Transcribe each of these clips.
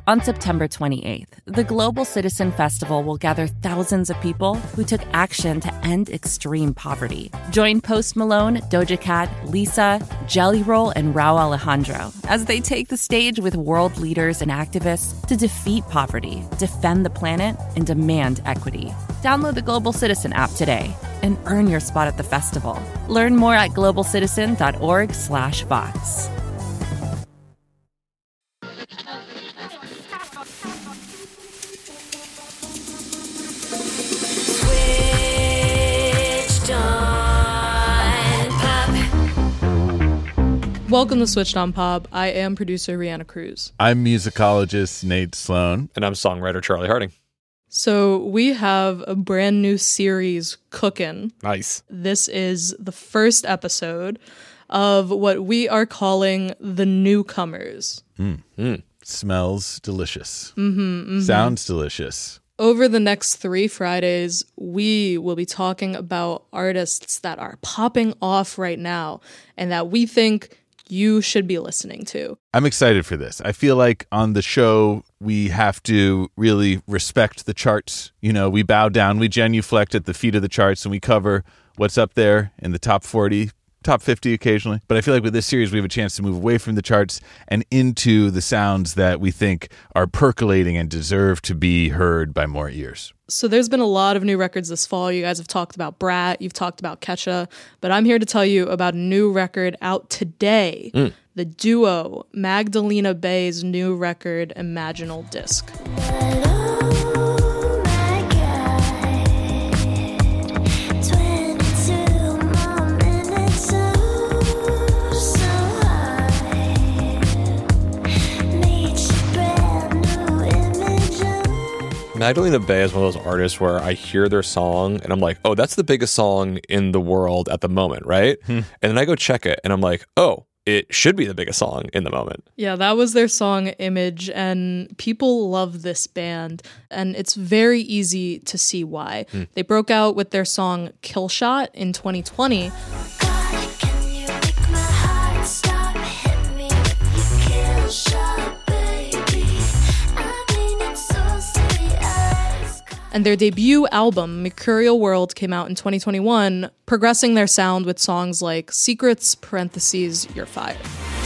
On September 28th, the Global Citizen Festival will gather thousands of people who took action to end extreme poverty. Join Post Malone, Doja Cat, Lisa, Jelly Roll, and Rauw Alejandro as they take the stage with world leaders and activists to defeat poverty, defend the planet, and demand equity. Download the Global Citizen app today and earn your spot at the festival. Learn more at globalcitizen.org/Vox. Welcome to Switched on Pop. I am producer Rihanna Cruz. I'm musicologist Nate Sloan. And I'm songwriter Charlie Harding. So we have a brand new series cooking. Nice. This is the first episode of what we are calling the newcomers. Smells delicious. Sounds delicious. Over the next 3 Fridays, we will be talking about artists that are popping off right now and that we think you should be listening to. I'm excited for this. I feel like on the show, we have to really respect the charts. You know, we bow down, we genuflect at the feet of the charts, and we cover what's up there in the top 40, top 50 occasionally. But I feel like with this series, we have a chance to move away from the charts and into the sounds that we think are percolating and deserve to be heard by more ears. So there's been a lot of new records this fall. You guys have talked about Brat, you've talked about Kesha, but I'm here to tell you about a new record out today. The duo Magdalena Bay's new record, Imaginal Disc. Magdalena Bay is one of those artists where I hear their song and I'm like, oh, that's the biggest song in the world at the moment, right? And then I go check it and I'm like, oh, it should be the biggest song in the moment. Yeah, that was their song Image, and people love this band, and it's very easy to see why. They broke out with their song Kill Shot in 2020. And their debut album, Mercurial World, came out in 2021, progressing their sound with songs like Secrets, parentheses, You're Fired.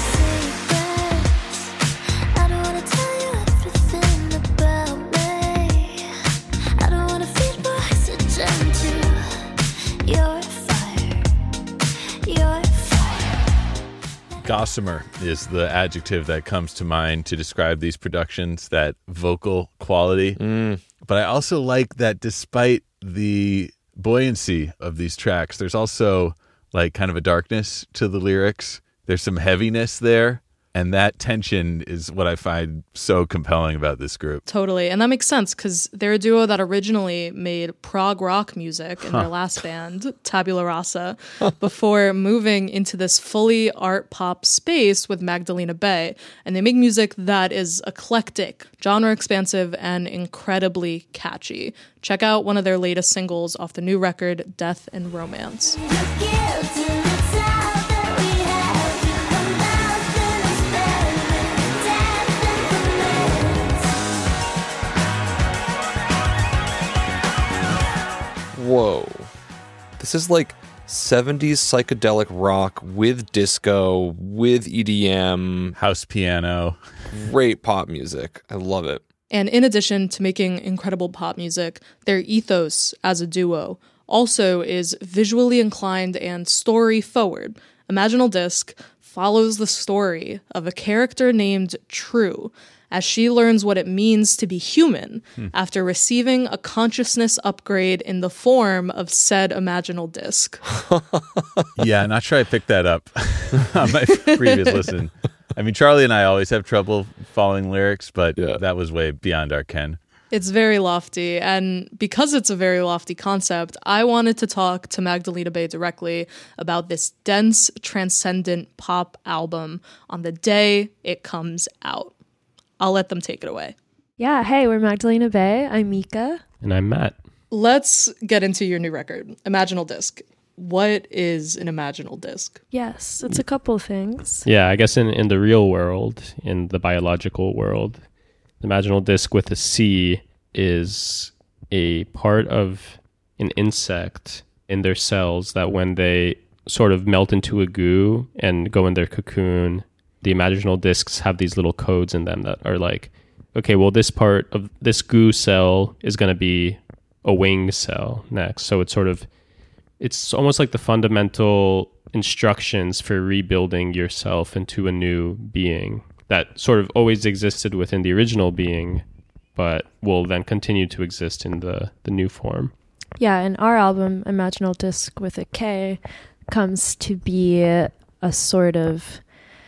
Gossamer is the adjective that comes to mind to describe these productions, that vocal quality. But I also like that despite the buoyancy of these tracks, there's also like kind of a darkness to the lyrics. There's some heaviness there. And that tension is what I find so compelling about this group. Totally. And that makes sense because they're a duo that originally made prog rock music in their last band, Tabula Rasa, before moving into this fully art pop space with Magdalena Bay. And they make music that is eclectic, genre expansive, and incredibly catchy. Check out one of their latest singles off the new record, Death and Romance. Whoa. This is like 70s psychedelic rock with disco, with EDM. House piano. Great pop music. I love it. And in addition to making incredible pop music, their ethos as a duo also is visually inclined and story forward. Imaginal Disc follows the story of a character named True as she learns what it means to be human after receiving a consciousness upgrade in the form of said Imaginal Disc. Yeah, not sure I picked that up on my previous listen. I mean, Charlie and I always have trouble following lyrics, but that was way beyond our ken. It's very lofty, and because it's a very lofty concept, I wanted to talk to Magdalena Bay directly about this dense, transcendent pop album on the day it comes out. I'll let them take it away. Yeah, hey, we're Magdalena Bay. I'm Mika. And I'm Matt. Let's get into your new record, Imaginal Disc. What is an Imaginal Disc? Yes, it's a couple things. Yeah, I guess in the real world, in the biological world, The imaginal disc with a C is a part of an insect in their cells that when they sort of melt into a goo and go in their cocoon, the imaginal discs have these little codes in them that are like, okay, well, this part of this goo cell is going to be a wing cell next. So it's almost like the fundamental instructions for rebuilding yourself into a new being that sort of always existed within the original being, but will then continue to exist in the new form. Yeah, and our album, Imaginal Disc with a K, comes to be a sort of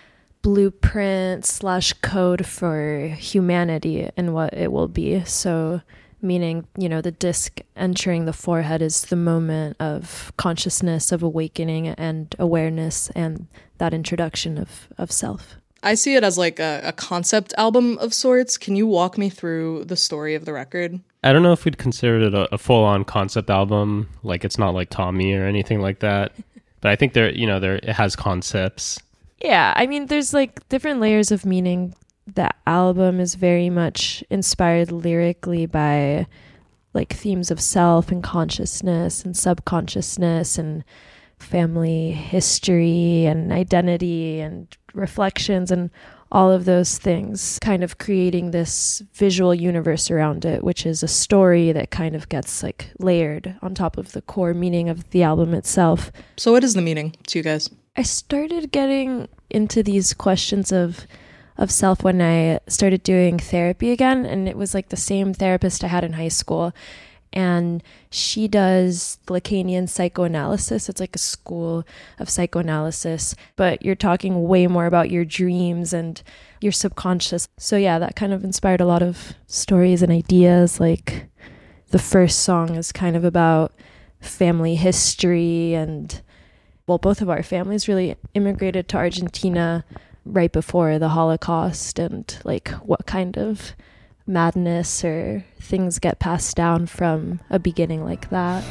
blueprint / code for humanity and what it will be. So meaning, the disc entering the forehead is the moment of consciousness, of awakening and awareness, and that introduction of self. I see it as like a concept album of sorts. Can you walk me through the story of the record? I don't know if we'd consider it a full-on concept album. Like, it's not like Tommy or anything like that. But I think it has concepts. Yeah, I mean, there's like different layers of meaning. The album is very much inspired lyrically by like themes of self and consciousness and subconsciousness and family history and identity and reflections and all of those things, kind of creating this visual universe around it, which is a story that kind of gets like layered on top of the core meaning of the album itself. So what is the meaning to you guys? I started getting into these questions of self when I started doing therapy again, and it was like the same therapist I had in high school, and she does Lacanian psychoanalysis. It's like a school of psychoanalysis, but you're talking way more about your dreams and your subconscious. So yeah, that kind of inspired a lot of stories and ideas. Like the first song is kind of about family history, and well, both of our families really immigrated to Argentina right before the Holocaust, and like what kind of madness or things get passed down from a beginning like that.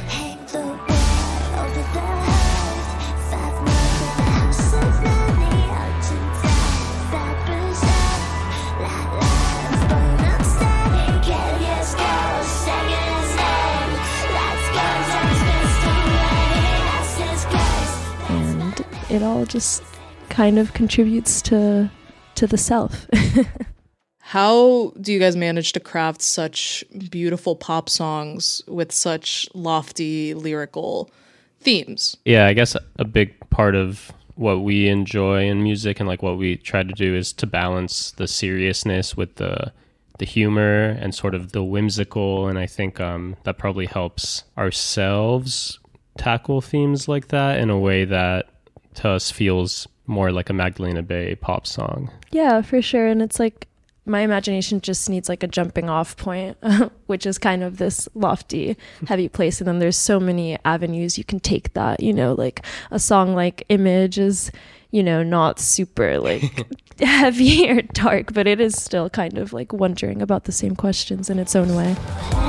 And it all just kind of contributes to the self. How do you guys manage to craft such beautiful pop songs with such lofty lyrical themes? Yeah, I guess a big part of what we enjoy in music and like what we try to do is to balance the seriousness with the humor and sort of the whimsical. And I think that probably helps ourselves tackle themes like that in a way that to us feels more like a Magdalena Bay pop song. Yeah, for sure. And it's like my imagination just needs like a jumping off point, which is kind of this lofty, heavy place. And then there's so many avenues you can take that, like a song like Image is, not super like heavy or dark, but it is still kind of like wondering about the same questions in its own way.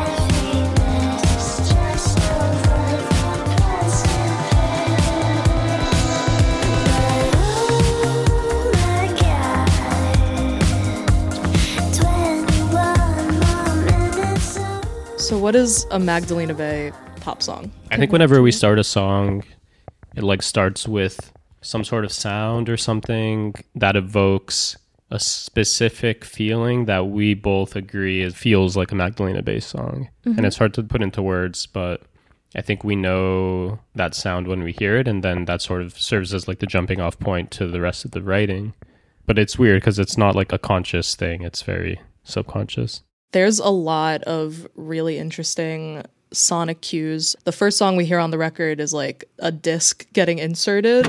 So what is a Magdalena Bay pop song? I think whenever we start a song, it like starts with some sort of sound or something that evokes a specific feeling that we both agree feels like a Magdalena Bay song. Mm-hmm. And it's hard to put into words, but I think we know that sound when we hear it, and then that sort of serves as like the jumping off point to the rest of the writing. But it's weird because it's not like a conscious thing. It's very subconscious. There's a lot of really interesting sonic cues. The first song we hear on the record is like a disc getting inserted.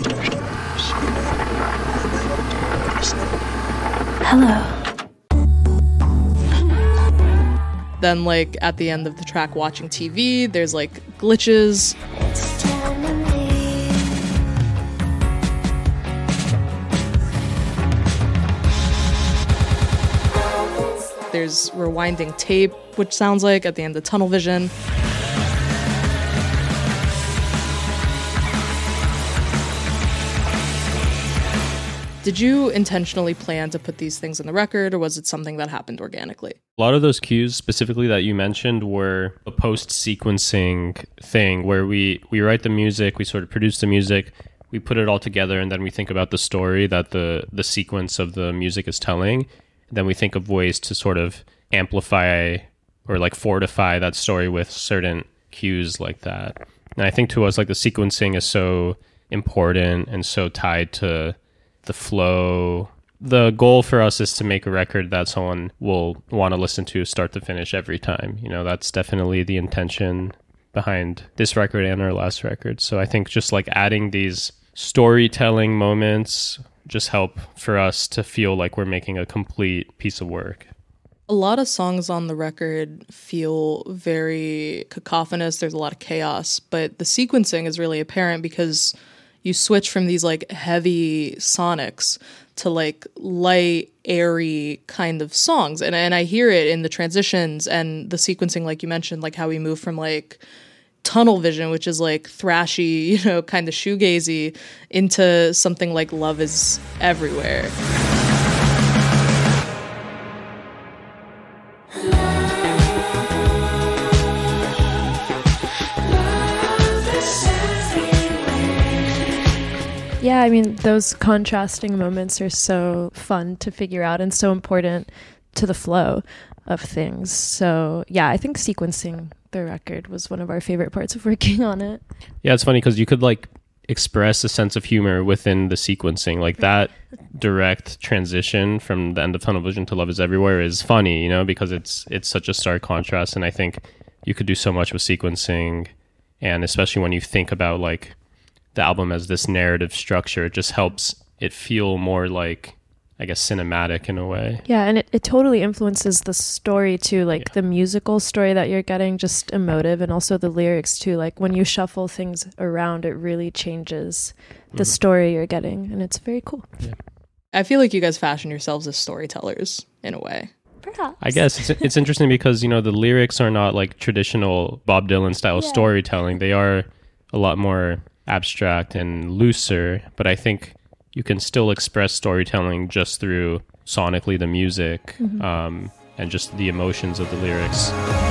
Hello. Then like at the end of the track watching TV, there's like glitches. There's rewinding tape, which sounds like at the end of Tunnel Vision. Did you intentionally plan to put these things in the record, or was it something that happened organically? A lot of those cues specifically that you mentioned were a post-sequencing thing where we write the music, we sort of produce the music, we put it all together, and then we think about the story that the sequence of the music is telling. Then we think of ways to sort of amplify or like fortify that story with certain cues like that. And I think to us, like, the sequencing is so important and so tied to the flow. The goal for us is to make a record that someone will want to listen to start to finish every time. You know, that's definitely the intention behind this record and our last record. So I think just like adding these storytelling moments just help for us to feel like we're making a complete piece of work. A lot of songs on the record feel very cacophonous. There's a lot of chaos, but the sequencing is really apparent because you switch from these like heavy sonics to like light, airy kind of songs. And I hear it in the transitions and the sequencing, like you mentioned, like how we move from like Tunnel Vision, which is like thrashy, you know, kind of shoegazy, into something like Love Is Everywhere. Yeah, I mean, those contrasting moments are so fun to figure out and so important to the flow of things. So, yeah, I think sequencing the record was one of our favorite parts of working on it. Yeah, it's funny because you could like express a sense of humor within the sequencing. Like that direct transition from the end of Tunnel Vision to Love Is Everywhere is funny, you know, because it's such a stark contrast. And I think you could do so much with sequencing, and especially when you think about like the album as this narrative structure, it just helps it feel more like, I guess, cinematic in a way. Yeah, and it totally influences the story too, like the musical story that you're getting, just emotive, and also the lyrics too. Like when you shuffle things around, it really changes the story you're getting, and it's very cool. Yeah. I feel like you guys fashion yourselves as storytellers in a way. Perhaps. I guess it's interesting because, you know, the lyrics are not like traditional Bob Dylan style storytelling. They are a lot more abstract and looser, but I think you can still express storytelling just through sonically the music, and just the emotions of the lyrics.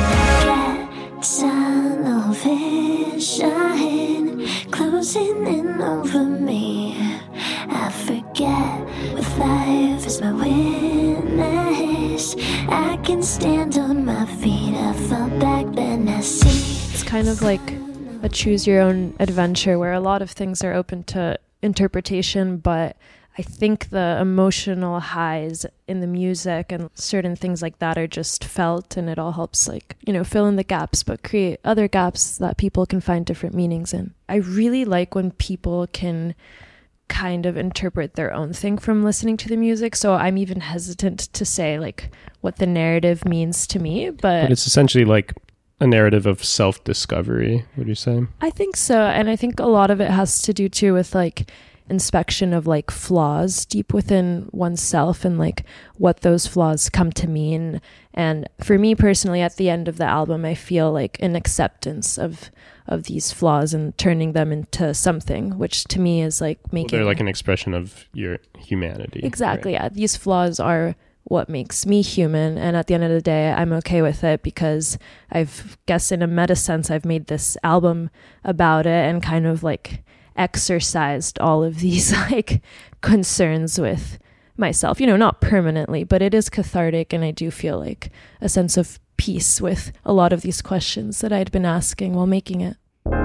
Tunnel vision closing in over me. I forget what life is my witness. I can stand on my feet. I fall back, then I see. It's kind of like a choose your own adventure where a lot of things are open to interpretation, but I think the emotional highs in the music and certain things like that are just felt, and it all helps, like, you know, fill in the gaps but create other gaps that people can find different meanings in. I really like when people can kind of interpret their own thing from listening to the music, so I'm even hesitant to say like what the narrative means to me, but it's essentially like a narrative of self-discovery, would you say? I think so. And I think a lot of it has to do too with like inspection of like flaws deep within oneself and like what those flaws come to mean. And for me personally, at the end of the album, I feel like an acceptance of these flaws and turning them into something, which to me is like making... They're like an expression of your humanity. Exactly, right? yeah. These flaws are what makes me human, and at the end of the day I'm okay with it because I've guess in a meta sense I've made this album about it and kind of like exercised all of these like concerns with myself, you know, not permanently, but it is cathartic, and I do feel like a sense of peace with a lot of these questions that I'd been asking while making it.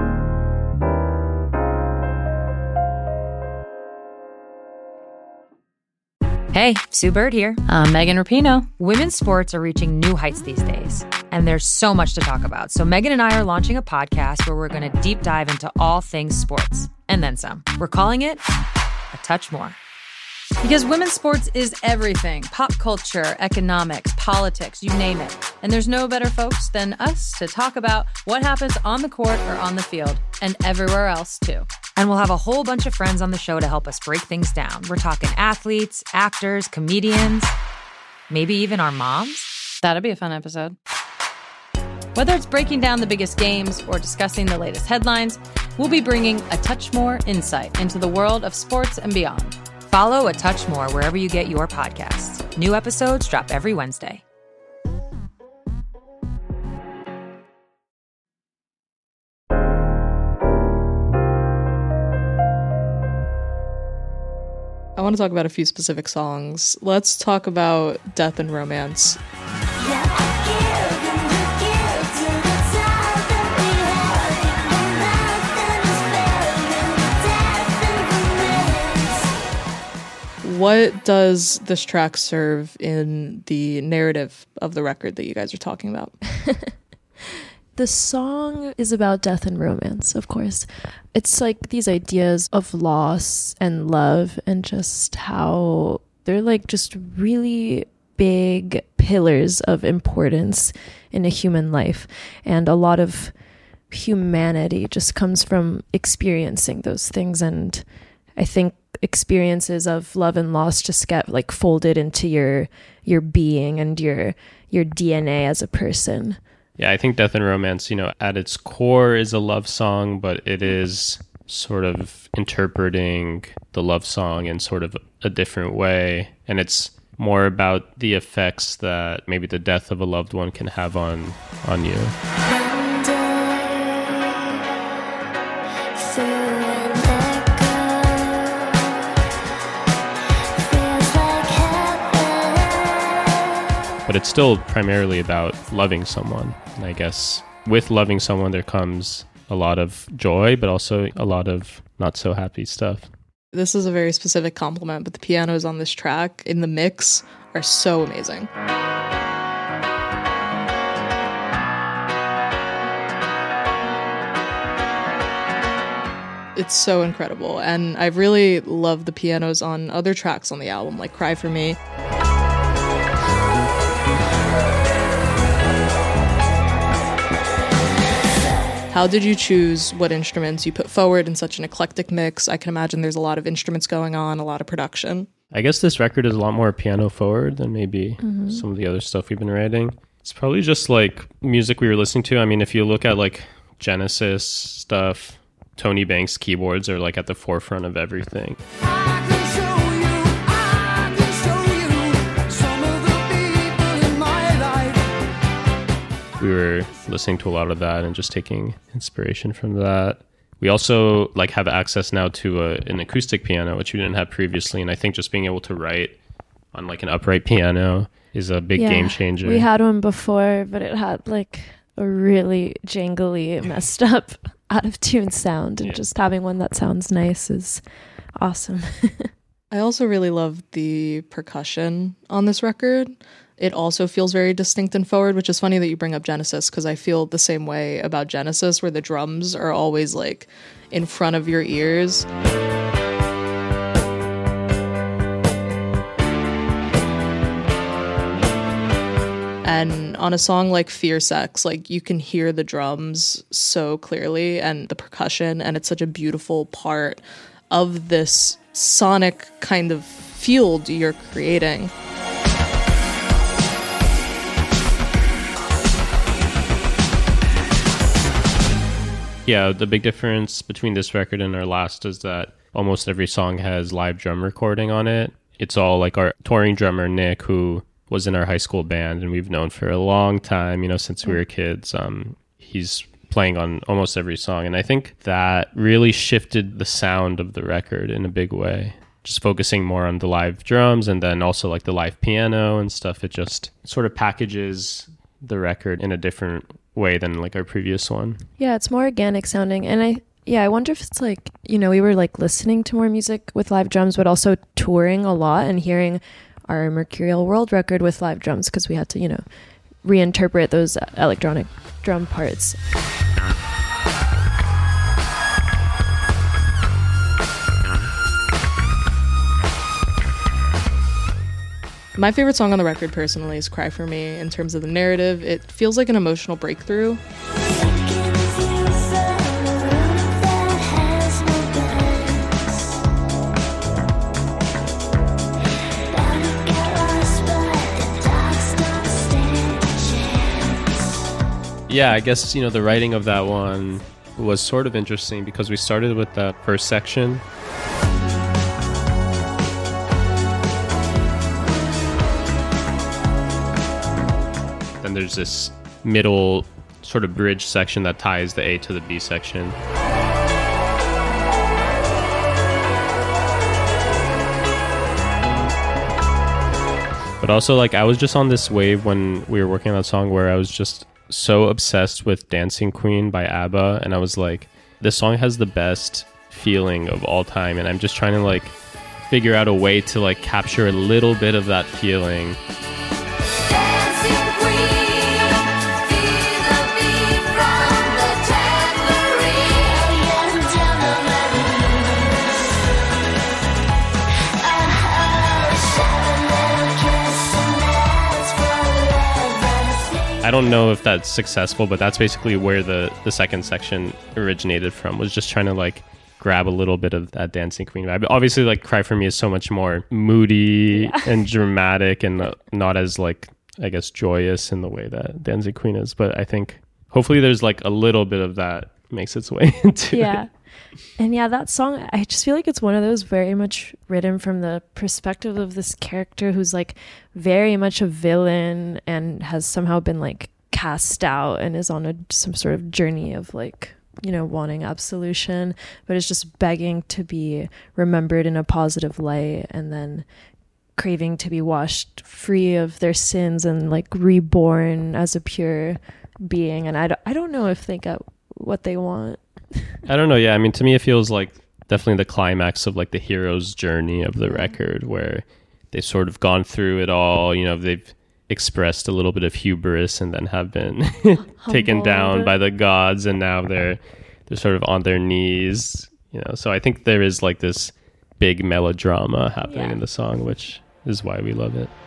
Hey, Sue Bird here. I'm Megan Rapinoe. Women's sports are reaching new heights these days, and there's so much to talk about. So Megan and I are launching a podcast where we're going to deep dive into all things sports, and then some. We're calling it A Touch More. Because women's sports is everything. Pop culture, economics, politics, you name it. And there's no better folks than us to talk about what happens on the court or on the field, and everywhere else too. And we'll have a whole bunch of friends on the show to help us break things down. We're talking athletes, actors, comedians, maybe even our moms. That'd be a fun episode. Whether it's breaking down the biggest games or discussing the latest headlines, we'll be bringing a touch more insight into the world of sports and beyond. Follow A Touch More wherever you get your podcasts. New episodes drop every Wednesday. I want to talk about a few specific songs. Let's talk about Death and Romance. What does this track serve in the narrative of the record that you guys are talking about? The song is about death and romance, of course. It's like these ideas of loss and love and just how they're like just really big pillars of importance in a human life. And a lot of humanity just comes from experiencing those things. And I think experiences of love and loss just get like folded into your being and your DNA as a person. Yeah, I think Death and Romance, at its core is a love song, but it is sort of interpreting the love song in sort of a different way. And it's more about the effects that maybe the death of a loved one can have on you. But it's still primarily about loving someone. And I guess with loving someone, there comes a lot of joy, but also a lot of not so happy stuff. This is a very specific compliment, but the pianos on this track in the mix are so amazing. It's so incredible. And I really love the pianos on other tracks on the album, like Cry For Me. How did you choose what instruments you put forward in such an eclectic mix? I can imagine there's a lot of instruments going on, a lot of production. I guess this record is a lot more piano forward than maybe some of the other stuff we've been writing. It's probably just like music we were listening to. I mean, if you look at like Genesis stuff, Tony Banks keyboards are like at the forefront of everything. We were listening to a lot of that and just taking inspiration from that. We also like have access now to an acoustic piano, which we didn't have previously. And I think just being able to write on like an upright piano is a big game changer. We had one before, but it had like a really jangly, messed up, out of tune sound. And just having one that sounds nice is awesome. I also really love the percussion on this record. It also feels very distinct and forward, which is funny that you bring up Genesis, because I feel the same way about Genesis, where the drums are always like in front of your ears. And on a song like Fear Sex, like you can hear the drums so clearly and the percussion, and it's such a beautiful part of this sonic kind of field you're creating. Yeah, the big difference between this record and our last is that almost every song has live drum recording on it. It's all like our touring drummer, Nick, who was in our high school band and we've known for a long time, since we were kids. He's playing on almost every song. And I think that really shifted the sound of the record in a big way. Just focusing more on the live drums and then also like the live piano and stuff. It just sort of packages the record in a different way than like our previous one. Yeah, it's more organic sounding. And I wonder if it's like, we were like listening to more music with live drums, but also touring a lot and hearing our Mercurial World record with live drums, because we had to, reinterpret those electronic drum parts. My favorite song on the record personally is Cry For Me. In terms of the narrative, it feels like an emotional breakthrough. Yeah, I guess, the writing of that one was sort of interesting because we started with that first section. and there's this middle sort of bridge section that ties the A to the B section. But also, like, I was just on this wave when we were working on that song where I was just so obsessed with Dancing Queen by ABBA, and I was like, this song has the best feeling of all time, and I'm just trying to like figure out a way to like capture a little bit of that feeling. I don't know if that's successful, but that's basically where the second section originated from, was just trying to like grab a little bit of that Dancing Queen vibe. Obviously, like, Cry For Me is so much more moody and dramatic and not as, like, I guess, joyous in the way that Dancing Queen is. But I think hopefully there's like a little bit of that makes its way into it. And yeah, that song, I just feel like it's one of those very much written from the perspective of this character who's like very much a villain and has somehow been like cast out and is on some sort of journey of like, you know, wanting absolution, but is just begging to be remembered in a positive light, and then craving to be washed free of their sins and like reborn as a pure being. And I don't know if they got what they want. I don't know. Yeah, I mean, to me, it feels like definitely the climax of like the hero's journey of the record, where they've sort of gone through it all. You know, they've expressed a little bit of hubris and then have been taken down by the gods, and now they're sort of on their knees. You know, so I think there is like this big melodrama happening in the song, which is why we love it.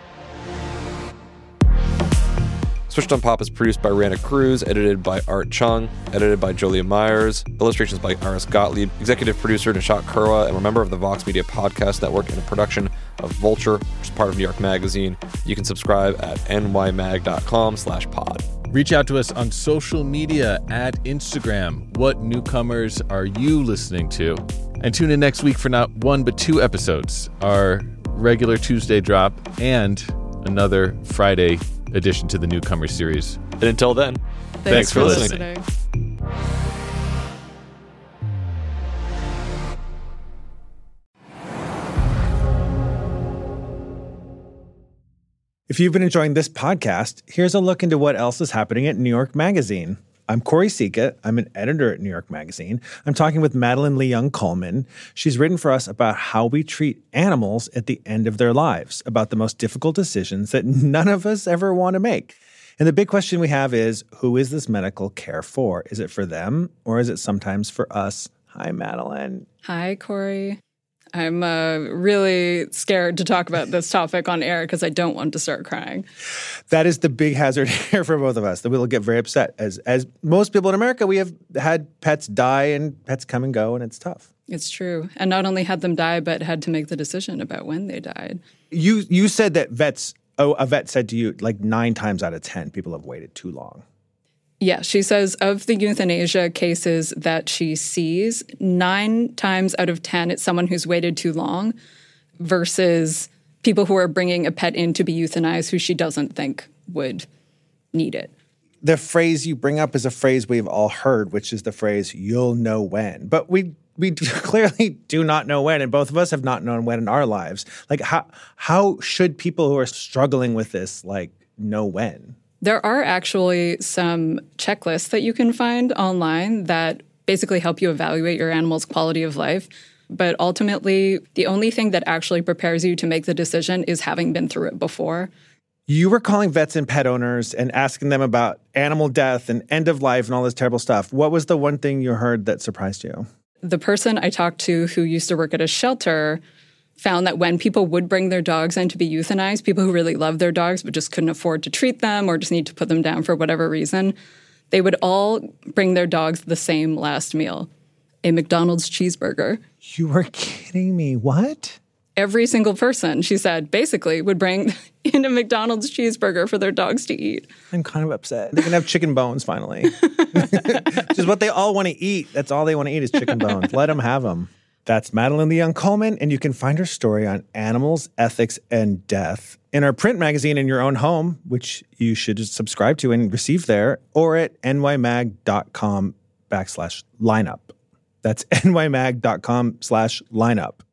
Switched on Pop is produced by Rana Cruz, edited by Art Chung, edited by Jolia Myers, illustrations by Iris Gottlieb, executive producer Nishat Kurwa, and we're a member of the Vox Media Podcast Network and a production of Vulture, which is part of New York Magazine. You can subscribe at nymag.com/pod. Reach out to us on social media at Instagram. What newcomers are you listening to? And tune in next week for not one but two episodes, our regular Tuesday drop and another Friday addition to the Newcomer series. And until then, thanks for listening. If you've been enjoying this podcast, here's a look into what else is happening at New York Magazine. I'm Corey Seeka. I'm an editor at New York Magazine. I'm talking with Madeline Leung-Coleman. She's written for us about how we treat animals at the end of their lives, about the most difficult decisions that none of us ever want to make. And the big question we have is, who is this medical care for? Is it for them, or is it sometimes for us? Hi, Madeline. Hi, Corey. I'm really scared to talk about this topic on air because I don't want to start crying. That is the big hazard here for both of us, that we'll get very upset. As most people in America, we have had pets die and pets come and go, and it's tough. It's true. And not only had them die, but had to make the decision about when they died. You said that a vet said to you, like 9 times out of 10, people have waited too long. Yeah, she says of the euthanasia cases that she sees, 9 times out of 10, it's someone who's waited too long versus people who are bringing a pet in to be euthanized who she doesn't think would need it. The phrase you bring up is a phrase we've all heard, which is the phrase, you'll know when. But we clearly do not know when, and both of us have not known when in our lives. Like, how should people who are struggling with this, like, know when? There are actually some checklists that you can find online that basically help you evaluate your animal's quality of life. But ultimately, the only thing that actually prepares you to make the decision is having been through it before. You were calling vets and pet owners and asking them about animal death and end of life and all this terrible stuff. What was the one thing you heard that surprised you? The person I talked to who used to work at a shelter found that when people would bring their dogs in to be euthanized, people who really loved their dogs but just couldn't afford to treat them or just need to put them down for whatever reason, they would all bring their dogs the same last meal, a McDonald's cheeseburger. You were kidding me. What? Every single person, she said, basically would bring in a McDonald's cheeseburger for their dogs to eat. I'm kind of upset. They can have chicken bones finally. Which is what they all want to eat. That's all they want to eat is chicken bones. Let them have them. That's Madeline Leon Coleman, and you can find her story on animals, ethics, and death in our print magazine in your own home, which you should subscribe to and receive there, or at nymag.com/lineup. That's nymag.com/lineup.